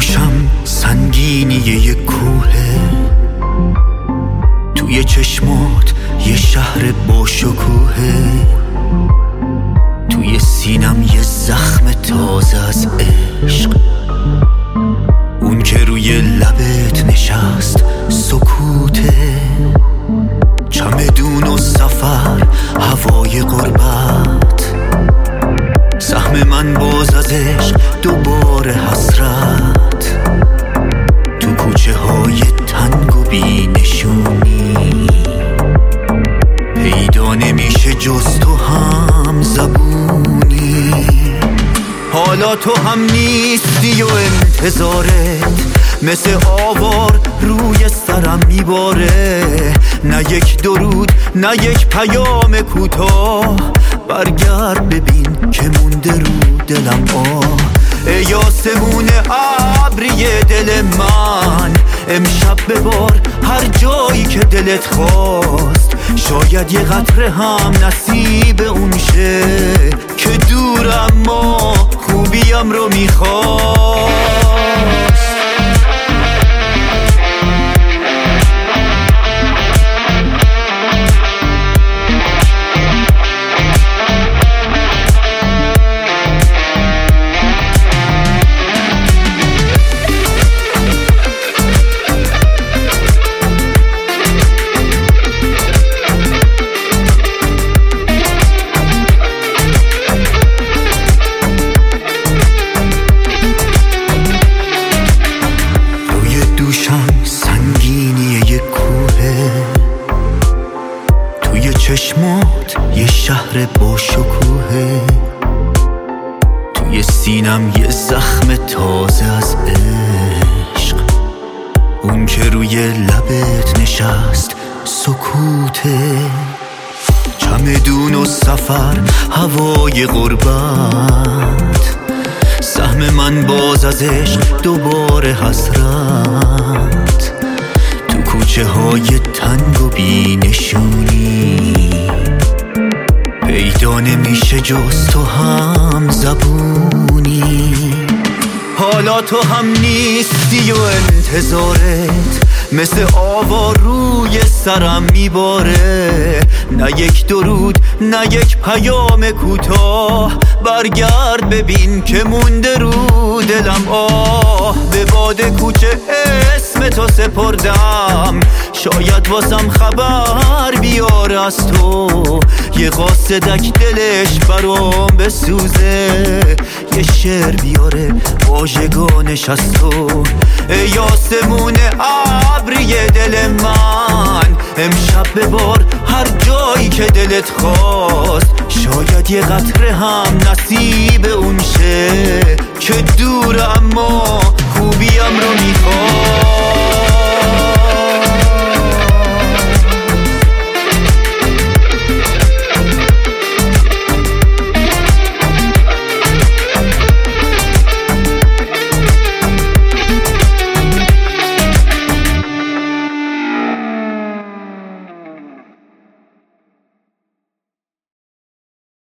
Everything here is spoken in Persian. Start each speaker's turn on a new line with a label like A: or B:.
A: دوشم سنگینی یه کوهه، توی چشمات یه شهر با شکوهه، توی سینم یه زخم تازه از عشق، اون که روی لبت نشست سکوته، چمدون و سفر هوای غربت، سهم من باز از عشق دوباره حسرت، تو کوچه های تنگ و بی نشونی، پیدا نمیشه جز تو هم زبونی. حالا تو هم نیستی و انتظارت مثل آوار روی سرم میباره، نه یک درود نه یک پیام کوتاه، برگرد ببین که مونده رو دلم ای آسمون ابری دل من، امشب ببار هر جایی که دلت خواست، شاید یه قطره هم نصیب اون شه که دور اما خوبیم رو میخواست. چشمات یه شهر با شکوهه، توی سینم یه زخم تازه از عشق، اون که روی لبت نشست سکوته، چمدون و سفر هوای غربت، سهم من باز از عشق دوباره حسرت، تو کوچه های تنگ و بی نشونی، پیدا نمیشه جز تو هم زبونی. حالا تو هم نیستی و انتظارت مثل آوار روی سرم میباره، نه یک درود نه یک پیام کوتاه، برگرد ببین که مونده رو دلم به باد کوچه اسم تو سپردم، شاید واسم خبر بیاره از تو، یه قاصدک دلش برام بسوزه، یه شعر بیاره واژگانش از تو ای آسمون ابری دل من، امشب ببار هر جایی که دلت خواست، شاید یه قطره هم نصیب اون شه که دور اما خوبیم رو میخواست.